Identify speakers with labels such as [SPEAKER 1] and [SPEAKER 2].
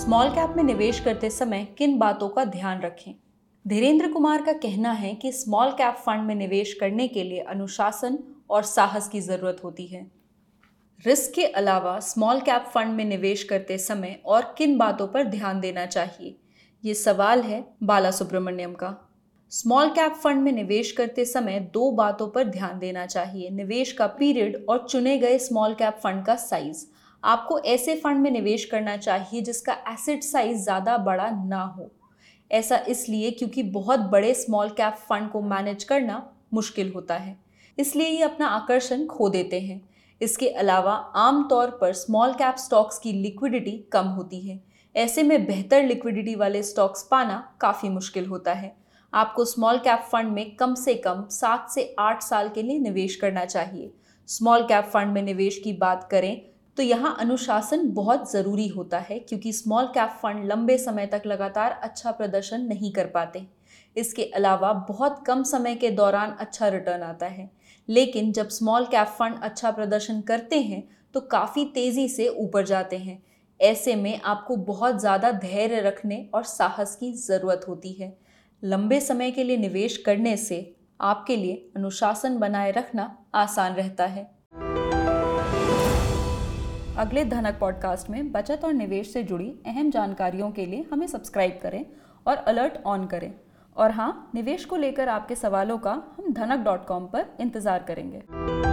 [SPEAKER 1] Small cap में निवेश करते समय किन बातों का ध्यान रखें? धीरेन्द्र कुमार का कहना है कि स्मॉल कैप फंड में निवेश करने के लिए अनुशासन और साहस की जरूरत होती है। रिस्क के अलावा स्मॉल कैप फंड में निवेश करते समय और किन बातों पर ध्यान देना चाहिए, ये सवाल है बाला सुब्रमण्यम का। स्मॉल कैप फंड में निवेश करते समय दो बातों पर ध्यान देना चाहिए: निवेश का पीरियड और चुने गए स्मॉल कैप फंड का साइज। आपको ऐसे फंड में निवेश करना चाहिए जिसका एसेट साइज ज़्यादा बड़ा ना हो। ऐसा इसलिए क्योंकि बहुत बड़े स्मॉल कैप फंड को मैनेज करना मुश्किल होता है, इसलिए ये अपना आकर्षण खो देते हैं। इसके अलावा आमतौर पर स्मॉल कैप स्टॉक्स की लिक्विडिटी कम होती है। ऐसे में बेहतर लिक्विडिटी वाले स्टॉक्स पाना काफ़ी मुश्किल होता है। आपको स्मॉल कैप फंड में कम से कम 7 से 8 साल के लिए निवेश करना चाहिए। स्मॉल कैप फंड में निवेश की बात करें तो यहाँ अनुशासन बहुत ज़रूरी होता है, क्योंकि स्मॉल कैप फंड लंबे समय तक लगातार अच्छा प्रदर्शन नहीं कर पाते। इसके अलावा बहुत कम समय के दौरान अच्छा रिटर्न आता है, लेकिन जब स्मॉल कैप फंड अच्छा प्रदर्शन करते हैं तो काफ़ी तेज़ी से ऊपर जाते हैं। ऐसे में आपको बहुत ज़्यादा धैर्य रखने और साहस की ज़रूरत होती है। लंबे समय के लिए निवेश करने से आपके लिए अनुशासन बनाए रखना आसान रहता है। अगले धनक पॉडकास्ट में बचत और निवेश से जुड़ी अहम जानकारियों के लिए हमें सब्सक्राइब करें और अलर्ट ऑन करें। और हाँ, निवेश को लेकर आपके सवालों का हम धनक.com पर इंतज़ार करेंगे।